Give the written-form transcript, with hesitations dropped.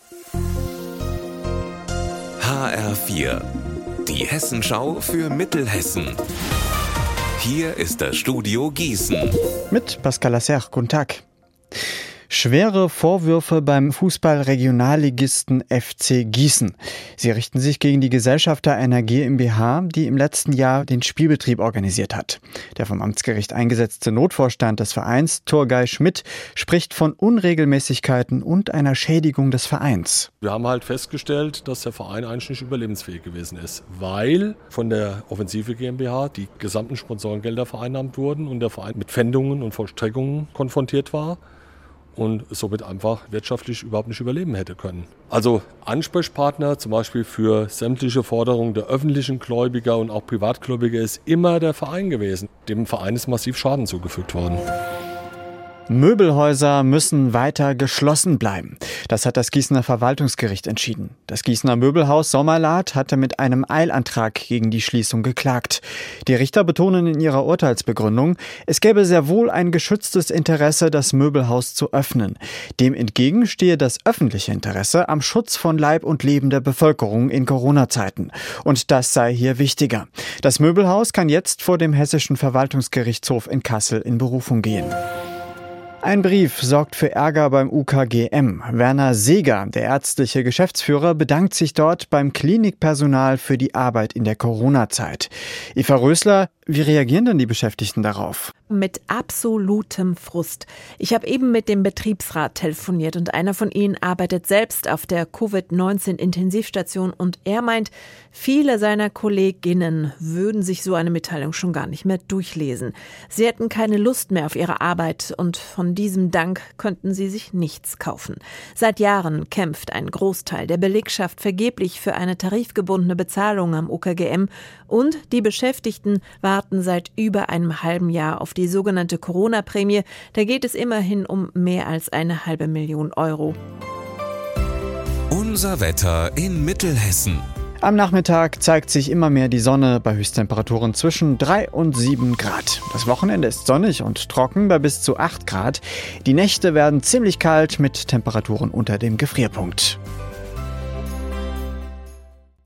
HR4, die Hessenschau für Mittelhessen. Hier ist das Studio Gießen. Mit Pascal Lasser, guten Tag. Schwere Vorwürfe beim Fußball-Regionalligisten FC Gießen. Sie richten sich gegen die Gesellschafter einer GmbH, die im letzten Jahr den Spielbetrieb organisiert hat. Der vom Amtsgericht eingesetzte Notvorstand des Vereins, Turgay Schmidt, spricht von Unregelmäßigkeiten und einer Schädigung des Vereins. Wir haben halt festgestellt, dass der Verein eigentlich nicht überlebensfähig gewesen ist, weil von der Offensive GmbH die gesamten Sponsorengelder vereinnahmt wurden und der Verein mit Pfändungen und Vollstreckungen konfrontiert war und somit einfach wirtschaftlich überhaupt nicht überleben hätte können. Also Ansprechpartner zum Beispiel für sämtliche Forderungen der öffentlichen Gläubiger und auch Privatgläubiger ist immer der Verein gewesen. Dem Verein ist massiv Schaden zugefügt worden. Möbelhäuser müssen weiter geschlossen bleiben. Das hat das Gießener Verwaltungsgericht entschieden. Das Gießener Möbelhaus Sommerlath hatte mit einem Eilantrag gegen die Schließung geklagt. Die Richter betonen in ihrer Urteilsbegründung, es gäbe sehr wohl ein geschütztes Interesse, das Möbelhaus zu öffnen. Dem entgegen stehe das öffentliche Interesse am Schutz von Leib und Leben der Bevölkerung in Corona-Zeiten. Und das sei hier wichtiger. Das Möbelhaus kann jetzt vor dem Hessischen Verwaltungsgerichtshof in Kassel in Berufung gehen. Ein Brief sorgt für Ärger beim UKGM. Werner Seeger, der ärztliche Geschäftsführer, bedankt sich dort beim Klinikpersonal für die Arbeit in der Corona-Zeit. Eva Rösler, wie reagieren denn die Beschäftigten darauf? Mit absolutem Frust. Ich habe eben mit dem Betriebsrat telefoniert und einer von ihnen arbeitet selbst auf der Covid-19-Intensivstation und er meint, viele seiner Kolleginnen würden sich so eine Mitteilung schon gar nicht mehr durchlesen. Sie hätten keine Lust mehr auf ihre Arbeit und von diesem Dank könnten sie sich nichts kaufen. Seit Jahren kämpft ein Großteil der Belegschaft vergeblich für eine tarifgebundene Bezahlung am UKGM und die Beschäftigten warten seit über einem halben Jahr auf die sogenannte Corona-Prämie. Da geht es immerhin um mehr als 500.000 Euro. Unser Wetter in Mittelhessen. Am Nachmittag zeigt sich immer mehr die Sonne bei Höchsttemperaturen zwischen 3 und 7 Grad. Das Wochenende ist sonnig und trocken bei bis zu 8 Grad. Die Nächte werden ziemlich kalt mit Temperaturen unter dem Gefrierpunkt.